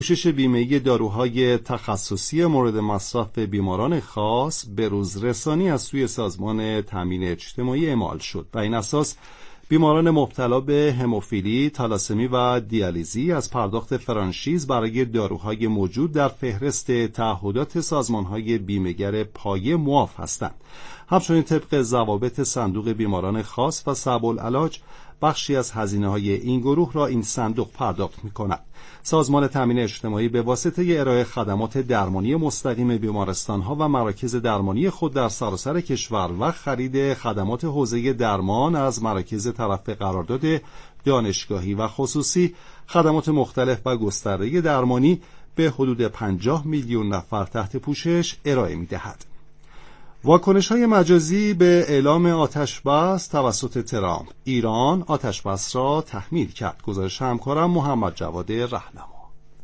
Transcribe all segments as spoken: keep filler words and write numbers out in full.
پوشش بیمه‌ای داروهای تخصصی مورد مصرف بیماران خاص به روز رسانی از سوی سازمان تامین اجتماعی اعمال شد و این اساس بیماران مبتلا به هموفیلی، تالاسمی و دیالیزی از پرداخت فرانشیز برای داروهای موجود در فهرست تعهدات سازمان‌های بیمه‌گر پایه معاف هستند. همچنین طبق ضوابط صندوق بیماران خاص و صعب العلاج بخشی از هزینه‌های این گروه را این صندوق پرداخت می‌کند. سازمان تامین اجتماعی به واسطه ارائه خدمات درمانی مستقیم بیمارستان‌ها و مراکز درمانی خود در سراسر کشور و خرید خدمات حوزه درمان از مراکز طرف قرارداد دانشگاهی و خصوصی، خدمات مختلف و گسترده درمانی به حدود پنجاه میلیون نفر تحت پوشش ارائه می‌دهد. واکنش‌های مجازی به اعلام آتش‌بس توسط ترامپ. ایران آتش‌بس را تحمیل کرد. گزارش همکارم محمد جواد رهنما.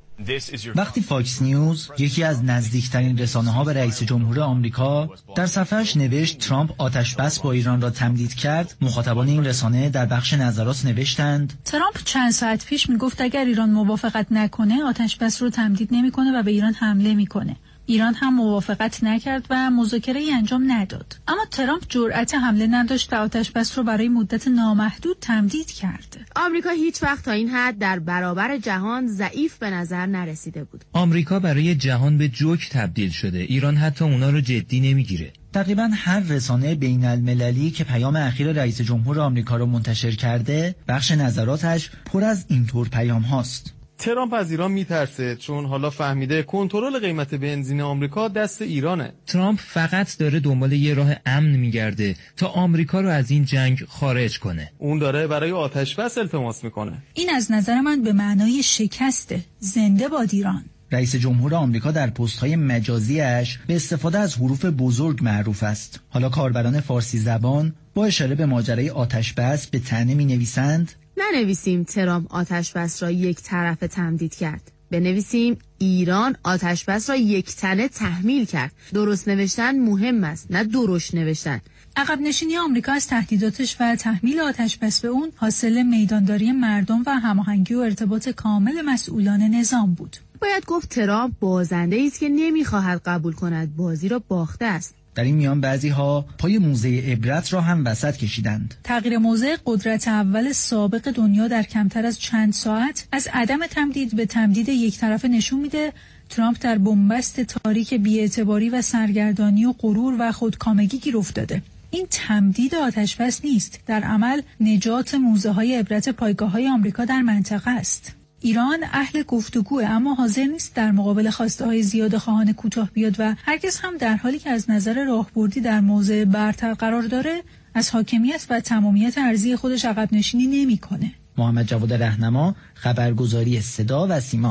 وقتی فاکس نیوز، یکی از نزدیکترین رسانه‌ها به رئیس جمهور آمریکا، در صفحه‌اش نوشت ترامپ آتش‌بس با ایران را تمدید کرد، مخاطبان این رسانه در بخش نظرات نوشتند ترامپ چند ساعت پیش میگفت اگر ایران موافقت نکنه آتش‌بس رو تمدید نمی‌کنه و به ایران حمله می‌کنه. ایران هم موافقت نکرد و مذاکره‌ای انجام نداد. اما ترامپ جرأت حمله نداشت و آتش‌بس رو برای مدت نامحدود تمدید کرد. آمریکا هیچ وقت تا این حد در برابر جهان ضعیف به نظر نرسیده بود. آمریکا برای جهان به جوک تبدیل شده. ایران حتی اونا رو جدی نمیگیره. تقریبا هر رسانه بین المللی که پیام اخیر رئیس جمهور آمریکا رو منتشر کرده، بخش نظراتش پر از اینطور پیام هاست. ترامپ از ایران میترسه چون حالا فهمیده کنترل قیمت بنزین آمریکا دست ایرانه. ترامپ فقط داره دنبال یه راه امن میگرده تا آمریکا رو از این جنگ خارج کنه. اون داره برای آتش‌بس التماس میکنه. این از نظر من به معنای شکسته. زنده باد ایران. رئیس جمهور آمریکا در پست‌های مجازیش به استفاده از حروف بزرگ معروف است. حالا کاربران فارسی زبان با اشاره به ماجرای آتش‌بس به طعنه می‌نویسند: ننویسیم ترامپ آتش‌بس را یک طرفه تمدید کرد. بنویسیم ایران آتش‌بس را یک تنه تحمیل کرد. درست نوشتن مهم است، نه درشت نوشتن. عقب نشینی آمریکا از تهدیداتش و تحمیل آتش‌بس به اون حاصل میدانداری مردم و هماهنگی و ارتباط کامل مسئولان نظام بود. باید گفت ترامپ بازنده است که نمیخواهد قبول کند بازی را باخته است. در این میان بعضی ها پای موزه عبرت را هم وسط کشیدند. تغییر موضع قدرت اول سابق دنیا در کمتر از چند ساعت از عدم تمدید به تمدید یک طرفه نشون میده ترامپ در بنبست تاریک بی‌اعتباری و سرگردانی و غرور و خودکامگی گیر افتاده. این تمدید آتش‌بس نیست، در عمل نجات موزه های عبرت پایگاه های آمریکا در منطقه است. ایران اهل گفتگوه اما حاضر نیست در مقابل خواسته های زیاده خواهان کوتاه بیاد و هرگز هم در حالی که از نظر راهبردی در موضع برتر قرار داره از حاکمیت و تمامیت ارضی خودش عقب نشینی نمی‌کنه. محمد جواد رهنما، خبرگزاری صدا و سیما.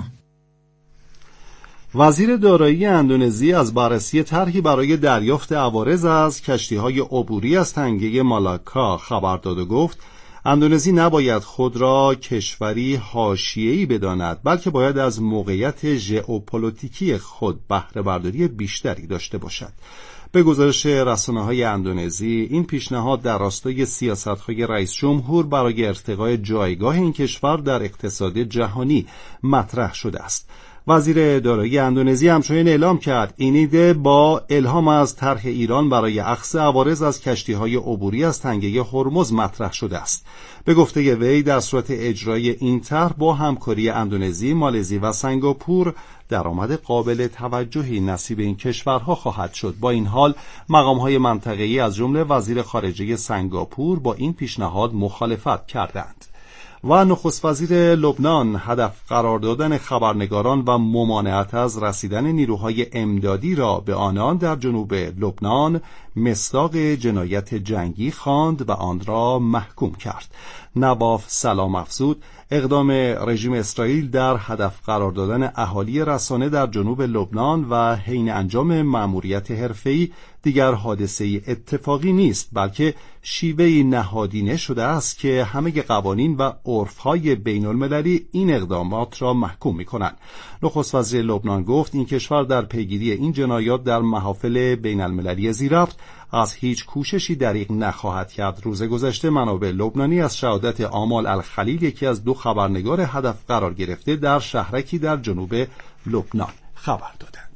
وزیر دارایی اندونزی از بررسی طرحی برای دریافت عوارض از کشتی‌های عبوری از تنگه مالاکا خبر داد و گفت اندونزی نباید خود را کشوری حاشیه‌ای بداند، بلکه باید از موقعیت ژئوپلیتیکی خود بهره برداری بیشتری داشته باشد. به گزارش رسانه‌های اندونزی، این پیشنهاد در راستای سیاست‌های رئیس جمهور برای ارتقای جایگاه این کشور در اقتصاد جهانی مطرح شده است. وزیر دارایی اندونزی همچنین اعلام کرد این ایده با الهام از طرح ایران برای اخذ عوارض از کشتی‌های عبوری از تنگه هرمز مطرح شده است. به گفته وی در صورت اجرای این طرح با همکاری اندونزی، مالزی و سنگاپور درآمد قابل توجهی نصیب این کشورها خواهد شد. با این حال مقام‌های منطقه‌ای از جمله وزیر خارجه سنگاپور با این پیشنهاد مخالفت کردند. و نخست وزیر لبنان هدف قرار دادن خبرنگاران و ممانعت از رسیدن نیروهای امدادی را به آنان در جنوب لبنان مصداق جنایت جنگی خواند و آن را محکوم کرد. نواف سلام افزود اقدام رژیم اسرائیل در هدف قرار دادن اهالی رسانه در جنوب لبنان و حین انجام مأموریت حرفه‌ای دیگر حادثه اتفاقی نیست، بلکه شیوهی نهادینه شده است که همه قوانین و عرف‌های بین‌المللی این اقدامات را محکوم می‌کنند. نخست وزیر لبنان گفت این کشور در پیگیری این جنایات در محافل بین‌المللی ذی‌ربط از هیچ کوششی دریغ نخواهد کرد. روز گذشته منابع لبنانی از شهادت آمال الخلیل، یکی از دو خبرنگار هدف قرار گرفته در شهرکی در جنوب لبنان، خبر دادند.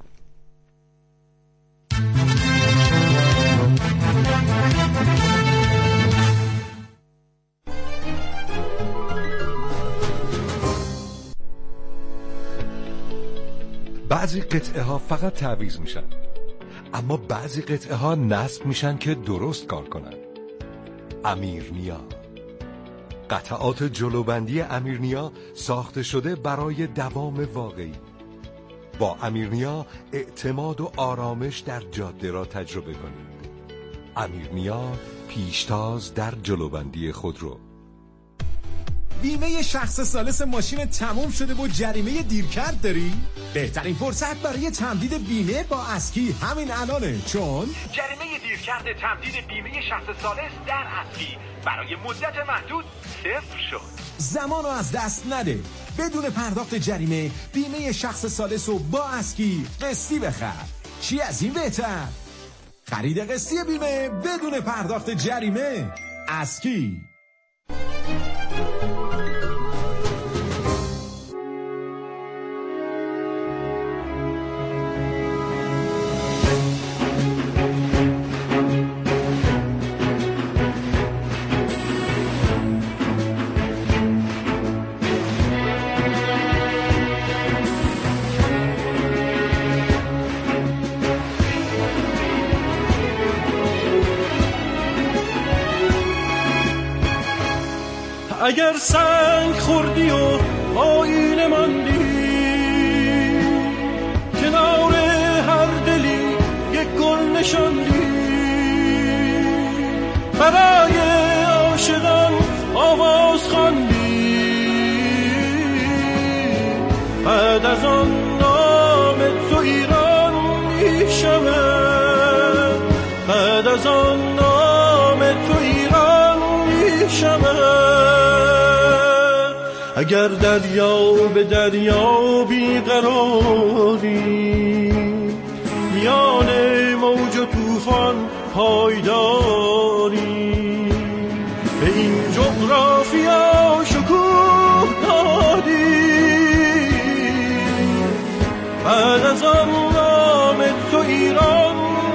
بعضی قطعه ها فقط تعویض میشن، اما بعضی قطعه ها نصب میشن که درست کار کنن. امیرنیا، قطعات جلوبندی امیرنیا ساخته شده برای دوام واقعی. با امیرنیا اعتماد و آرامش در جاده را تجربه کنید. امیرنیا، پیشتاز در جلوبندی خودرو. بیمه شخص ثالث ماشین تموم شده و جریمه دیرکرد داری؟ بهترین فرصت برای تمدید بیمه با اسکی همین الانه، چون جریمه دیرکرد تمدید بیمه شخص ثالث در اسکی برای مدت محدود صفر شد. زمان رو از دست نده. بدون پرداخت جریمه بیمه شخص ثالث رو با اسکی قسطی بخر. چی از این بهتر؟ خرید قسطی بیمه بدون پرداخت جریمه. اسکی. اگر سنگ خوردی و آینه ماندی، کنار هر دلی یک گل نشاندی، برای عاشقان آواز خواندی، بعد از آن نام تو ایران میشود، بعد از آن نام تو ایران میشود. اگر دریا به دریا بیقراری، میان موج و طوفان پایداری، به این جغرافیا شکوه دادی، بعد از آن نام تو ایران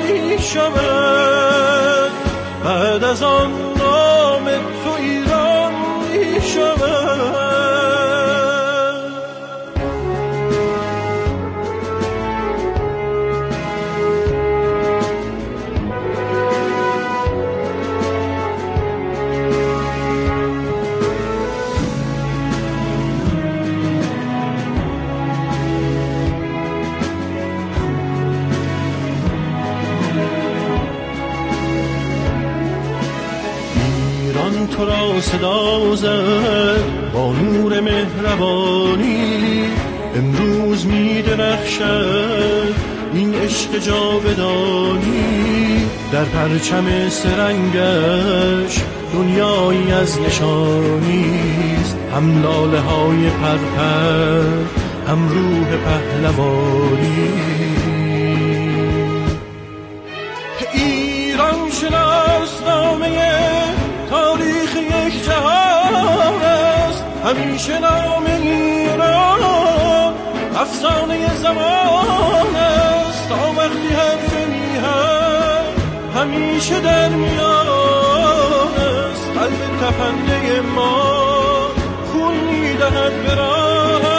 میشود، بعد از آن نام تو ایران میشود. تو را صدا زد با نور مهربانی، امروز می درخشد این عشق جاودانی، در پرچم سرنگش دنیایی از نشانیست، هم لاله های پرپر، هم روح پهلوانی. ایران شناسنامه تاریخ یک جهان است، همیشه نام ایران افسانه زمان است، تا وقتی حرف میهن همیشه در میان است، قلب تپنده ما خون میدهد به راهش.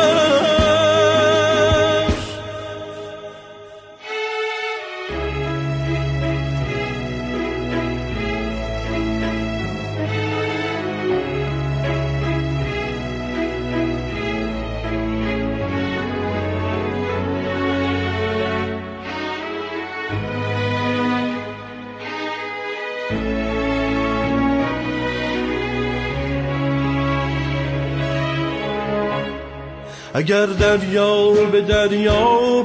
اگر دریا به دریا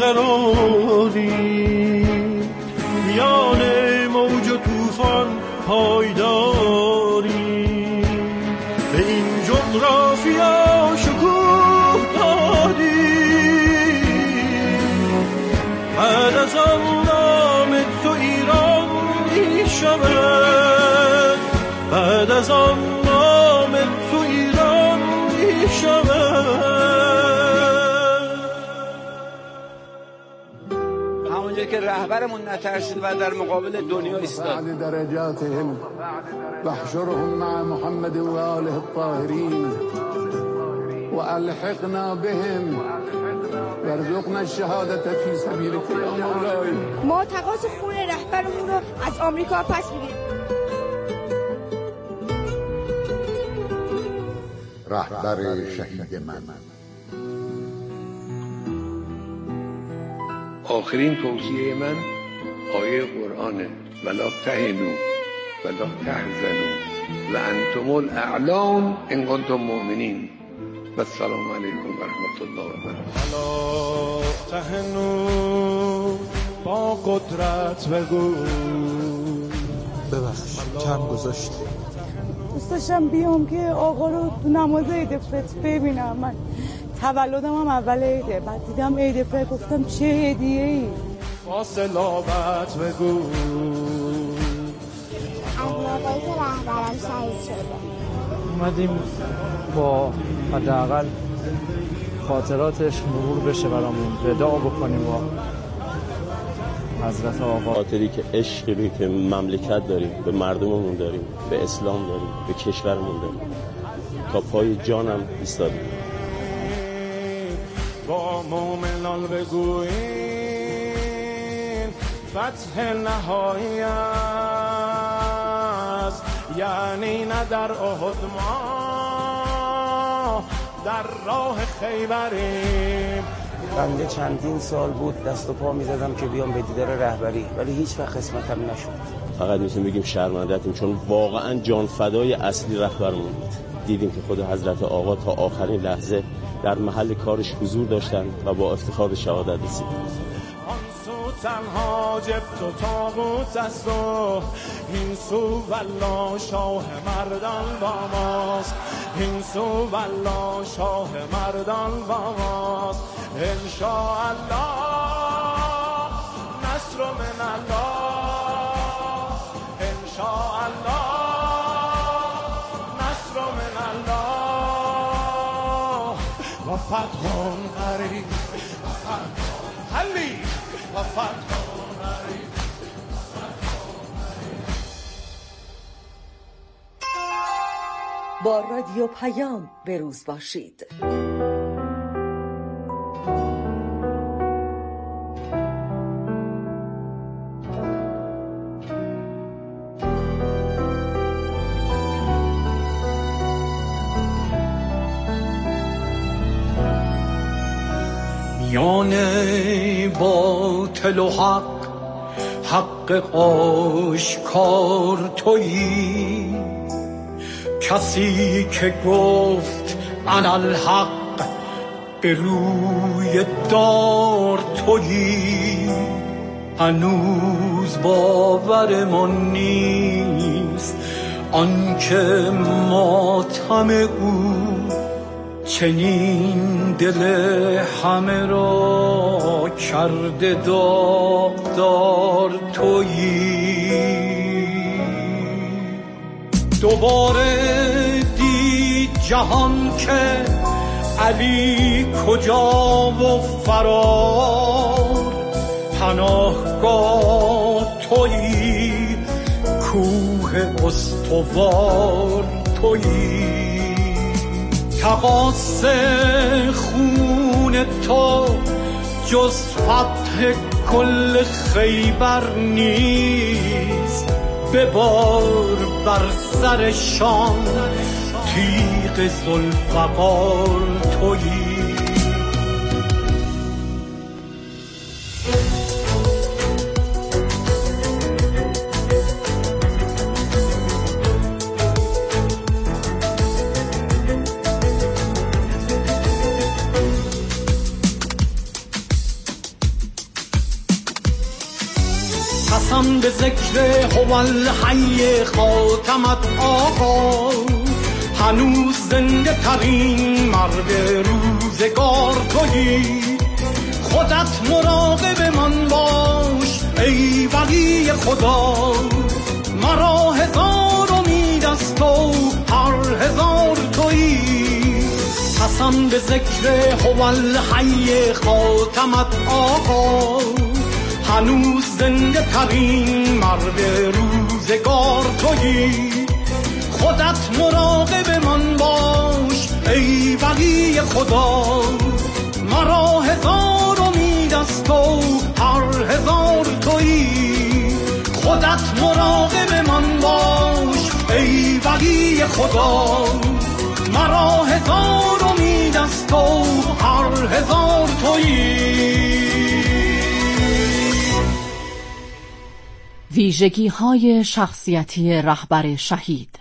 بیقراری، میان موج و طوفان پایداری، به این جغرافیا شکوه دادی، بعد از آن نام تو ایران اونجا که رهبرمون نترسید و در مقابل دنیا ایستاد. درجاتهم واحشرهم مع محمد و آله الطاهرین و الحقنا بهم وارزقنا الشهادة فی سبیلک یا مولای. ما تقاض خون رهبرمون رو از آمریکا پس میگیریم. رهبر شهید من. آخرین توصیه من آیه قرآنه ولا تهنوا ولا تحزنوا و انتم الاعلون ان کنتم مؤمنین. و السلام علیکم و رحمت الله و برکاته. ولا تهنوا با قدرت بگو. ببخش کم گذاشت. دوست داشتم بیام که آقا رو تو نماز عید فطر ببینم. من تولدم هم اول عیده، بعد دیدم عید فطر گفتم چه هدیه ای. فاصلابت بگو. از موقعی که رهبرم شهید شده اومدیم با حداقل خاطراتش مرور بشه برامون، وداع بکنیم با حضرت آقا. خاطری که عشقی که مملکت داریم، به مردممون داریم، به اسلام داریم، به کشورمون داریم، تا پای جانم ایستادیم. با مومنان بگوییم فتح نهایی است، یعنی نه در احد ما در راه خیبریم. بنده چندین سال بود دست و پا میزدم که بیام به دیدار رهبری، ولی هیچ وقت قسمتم نشد. فقط میتونیم بگیم شرمنده‌ایم، چون واقعا جان فدای اصلی رهبرمون بود. دیدیم که خود حضرت آقا تا آخرین لحظه در محل کارش حضور داشتن و با افتخار شهادت رسید. تنها جبت و تاغوت است و این سو والله شاه مردان با ماست، این سو والله شاه مردان با ماست. انشاءالله نصر من الله، انشاءالله نصر من الله و فتح قریب و فتح حلی و فتح قریب. با رادیو پیام به روز باشید. میان باطل و حق حق آشکار تویی، کسی که گفت انا الحق به روی دار تویی. هنوز باورمان نیست آنکه ماتم او چنین دل همه را کرده داغدار تویی. دوباره دید جهان که علی کجا و فرار، پناهگاه تویی، کوه استوار تویی. تقاص خون تو جز فتح کل خیبر نیست، ببار بر سرشان تیغ ذوالفقار تویی. قسم به ذکر هو الحی خاتمت آقا، هنوز زنده ترین مرد روزگار تویی. خودت مراقب من باش ای ولی خدا، مرا هزار امید از تو هر هزار تویی. قسم به ذکر هو الحی خاتمت آقا، هنوز زنده ترین مرد روزگار تویی. خودت مراقب من باش ای ولی خدا، مرا هزار امید از تو هر هزار تویی. خودت مراقب من باش ای ولی خدا، مرا هزار امید از تو هر هزار تویی. ویژگی‌های شخصیتی رهبر شهید.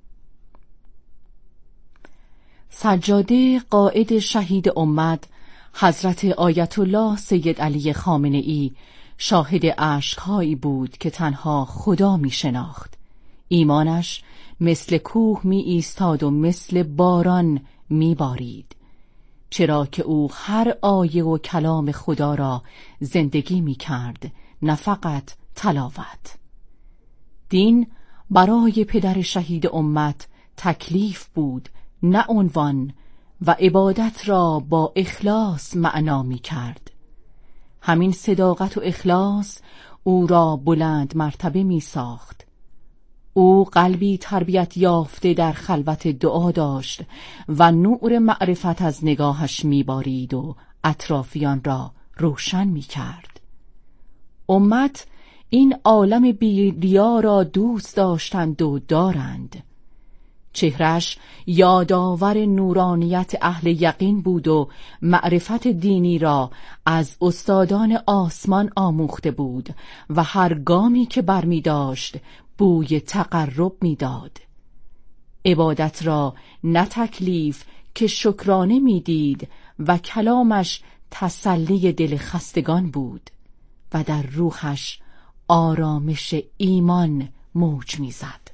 سجاده قائد شهید امت حضرت آیت الله سید علی خامنه‌ای شاهد اشک‌هایی بود که تنها خدا می شناخت. ایمانش مثل کوه می ایستاد و مثل باران می بارید، چرا که او هر آیه و کلام خدا را زندگی می کرد، نه فقط تلاوت. دین برای پدر شهید امت تکلیف بود نه عنوان، و عبادت را با اخلاص معنا می کرد. همین صداقت و اخلاص او را بلند مرتبه می ساخت. او قلبی تربیت یافته در خلوت دعا داشت و نور معرفت از نگاهش می بارید و اطرافیان را روشن می کرد. امت این عالم بی ریا را دوست داشتند و دارند. چهرش یادآور نورانیت اهل یقین بود و معرفت دینی را از استادان آسمان آموخته بود و هر گامی که برمی داشت بوی تقرب می داد. عبادت را نه تکلیف که شکرانه می دید و کلامش تسلی دل خستگان بود و در روحش آرامش ایمان موج می زد.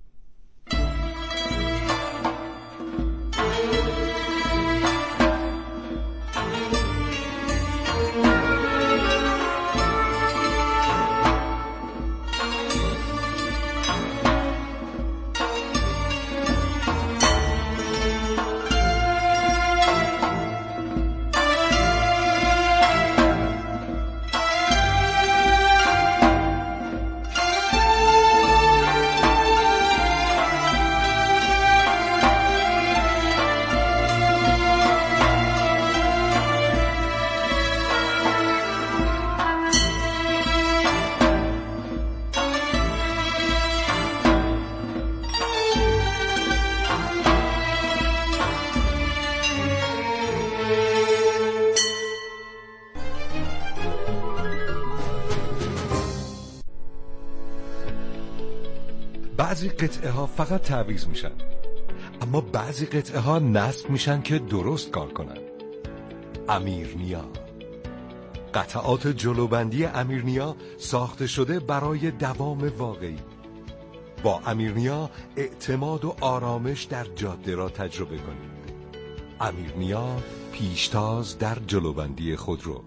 بعضی قطعه ها فقط تعویض میشن، اما بعضی قطعه ها نصب میشن که درست کار کنن. امیرنیا، قطعات جلوبندی امیرنیا ساخته شده برای دوام واقعی. با امیرنیا اعتماد و آرامش در جاده را تجربه کنید. امیرنیا، پیشتاز در جلوبندی خودرو.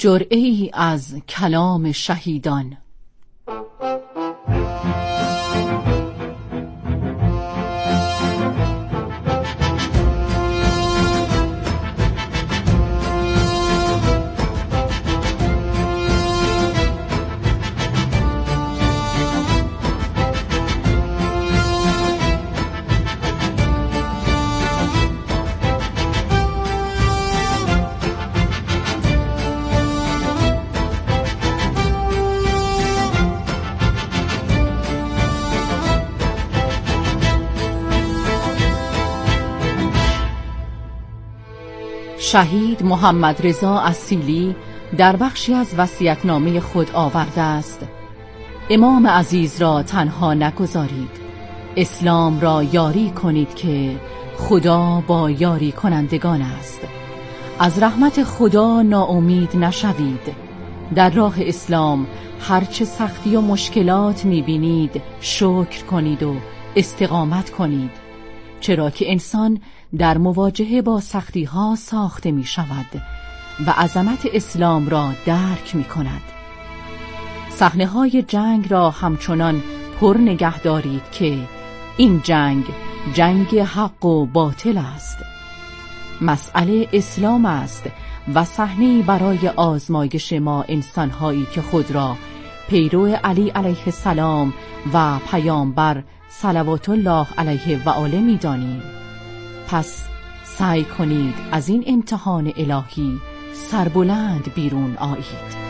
جرعه ای از کلام شهیدان. شهید محمد رضا اصیلی در بخشی از وصیت‌نامه خود آورده است: امام عزیز را تنها نگذارید، اسلام را یاری کنید که خدا با یاری کنندگان است. از رحمت خدا ناامید نشوید. در راه اسلام هرچه سختی و مشکلات می‌بینید شکر کنید و استقامت کنید، چرا که انسان در مواجهه با سختی ها ساخته می شود و عظمت اسلام را درک می کند. صحنه های جنگ را همچنان پر نگه دارید که این جنگ جنگ حق و باطل است. مسئله اسلام است و صحنه‌ای برای آزمایش ما انسان‌هایی که خود را پیرو علی علیه السلام و پیامبر صلوات الله علیه و آله می دانیم. پس سعی کنید از این امتحان الهی سربلند بیرون آیید.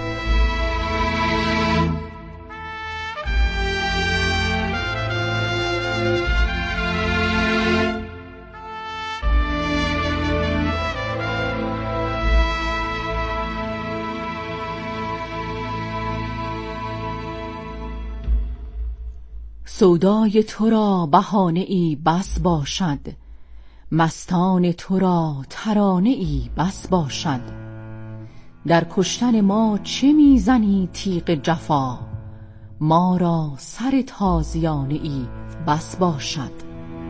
سودای تو را بهانه ای بس باشد، مستان تو را ترانه ای بس باشد. در کشتن ما چه میزنی تیغ جفا، ما را سر تازیانه ای بس باشد.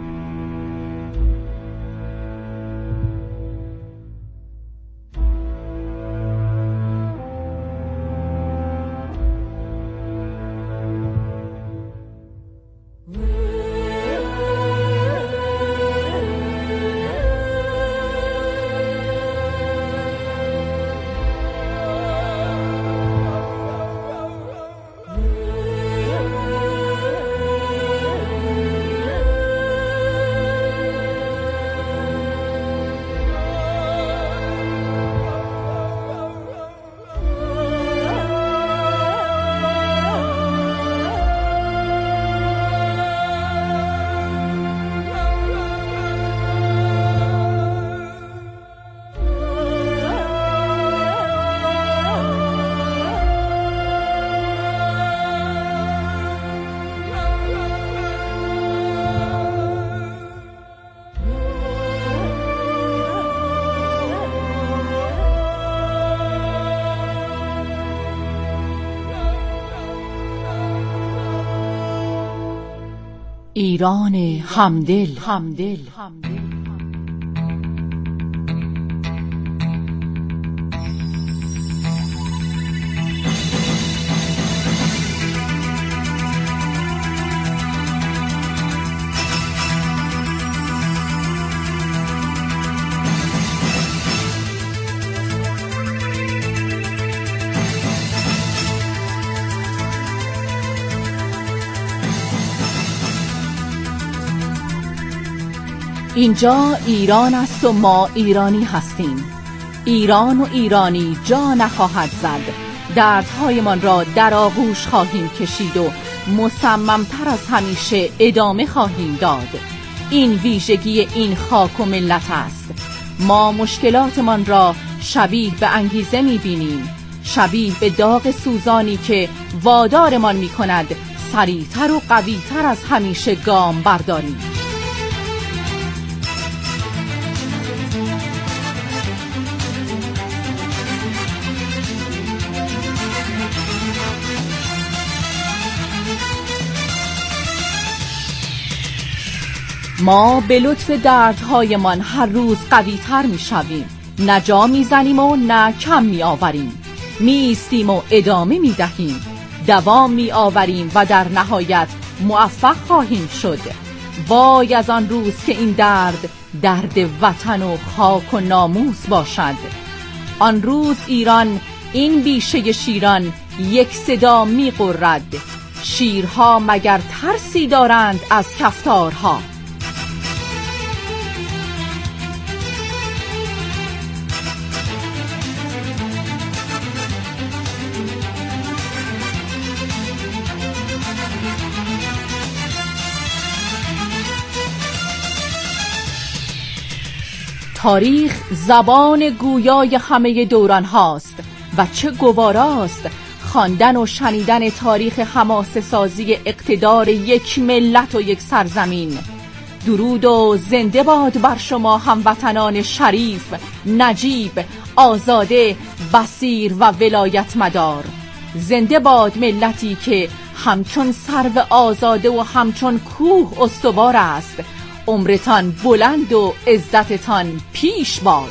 ایران همدل همدل اینجا ایران است و ما ایرانی هستیم. ایران و ایرانی جا نخواهد زد. دردهایمان را در آغوش خواهیم کشید و مصممتر از همیشه ادامه خواهیم داد. این ویژگی این خاک و ملت است. ما مشکلاتمان را شبیه به انگیزه می‌بینیم، شبیه به داغ سوزانی که وادارمان می‌کند سریعتر و قوی‌تر از همیشه گام برداریم. ما به لطف دردهایمان هر روز قوی‌تر می‌شویم، نه جا می‌زنیم و نه کم می‌آوریم. میستیم و ادامه میدهیم، دوام میآوریم و در نهایت موفق خواهیم شد. وای از آن روز که این درد درد وطن و خاک و ناموس باشد. آن روز ایران این بیشه شیران یک صدا می غرد. شیرها مگر ترسی دارند از کفتارها؟ تاریخ زبان گویای همه دوران هاست و چه گواراست خواندن و شنیدن تاریخ حماسه سازی اقتدار یک ملت و یک سرزمین. درود و زنده باد بر شما هموطنان شریف، نجیب، آزاده، بصیر و ولایت مدار. زنده باد ملتی که همچون سرو آزاده و همچون کوه استوار است. عمرتان بلند و عزتتان پیش باد.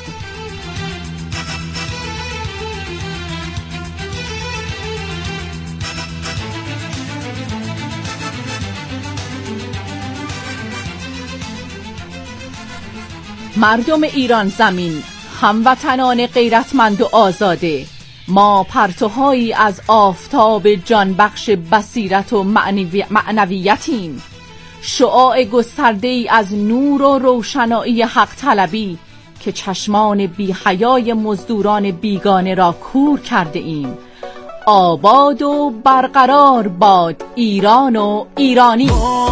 مردم ایران زمین، هموطنان غیرتمند و آزاده، ما پرتوهایی از آفتاب جانبخش بصیرت و معنوی... معنویتیم. شعاع گسترده‌ای از نور و روشنایی حق طلبی که چشمان بی حیای مزدوران بیگانه را کور کرده ایم. آباد و برقرار باد ایران و ایرانی.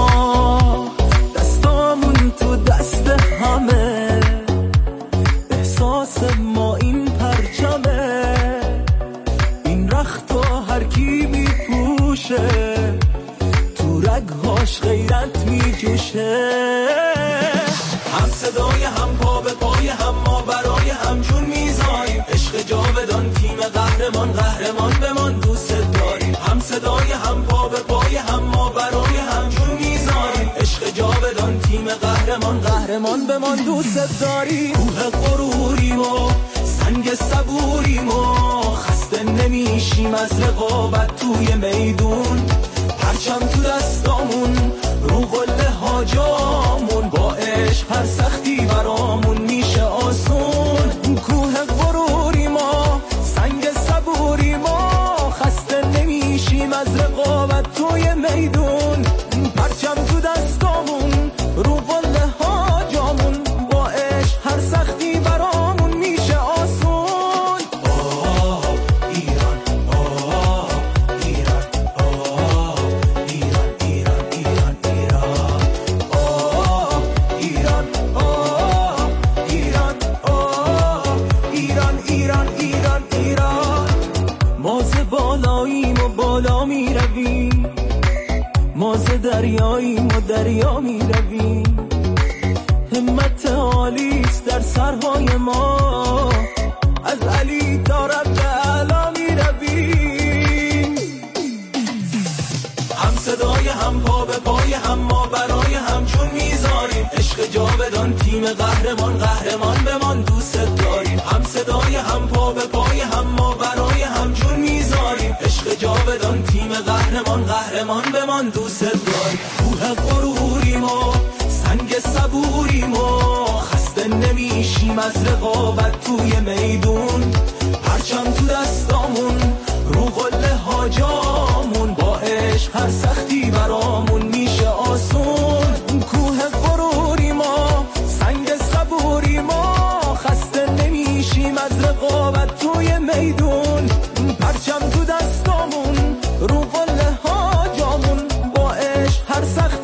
دستامون تو دست همه، احساس ما این پرچمه، این رخت و هر کی میپوشه، تو رگهاش غیرت میجوشه. هم صدای هم پا به پای هم، ما برای هم جون میزاییم. عشق جاودان تیم قهرمان، قهرمان بمان دوست داریم. هم صدای هم پا به پای هم، ما برای هم جون میزاییم. عشق جاودان تیم قهرمان، قهرمان بمان دوست داریم. کوه غروریم و سنگ صبوریم و خسته نمیشیم از رقابت توی میدون. پرچم تو دستامون، رو قله ها جامون، با عشق هر سختی برامون میشه آسون. کوه غروری ما، سنگ صبوری ما، خسته نمیشیم از رقابت توی میدون. پرچم تو دستامون، رو قله ها جامون، با عشق هر سختی برامون میشه آسون. آه ایران، آه ایران، آه ایران، ایران، ایران، ایران، آه ایران، آه ایران، آه ایران، ایران، ایران، ایران. ما ز بالاییم و بالا می رویم، ما ز دریاییم و دریا می رویم. همت عالیست در سرهای ما، از علی تا رب اعلی می رویم. هم صدای هم پا به پای هم، ما برای هم جون میذاریم. عشق جاودان تیم قهرمان، قهرمان بمان دوست داریم. هم صدای هم پا به پای هم، ما برای هم جون میذاریم. عشق جاودان تیم قهرمان، قهرمان بمان دوست داریم. کوه غروریم و سنگ صبوریم و خسته نمیشیم از رقابت توی میدون. پرچم تو دستامون، رو قله ها جامون، با عشق هر سختی برامون میشه آسون. کوه غروری ما، سنگ صبوری ما، خسته نمیشیم از رقابت توی میدون. پرچم تو دستامون، رو قله ها جامون، با عشق هر سختی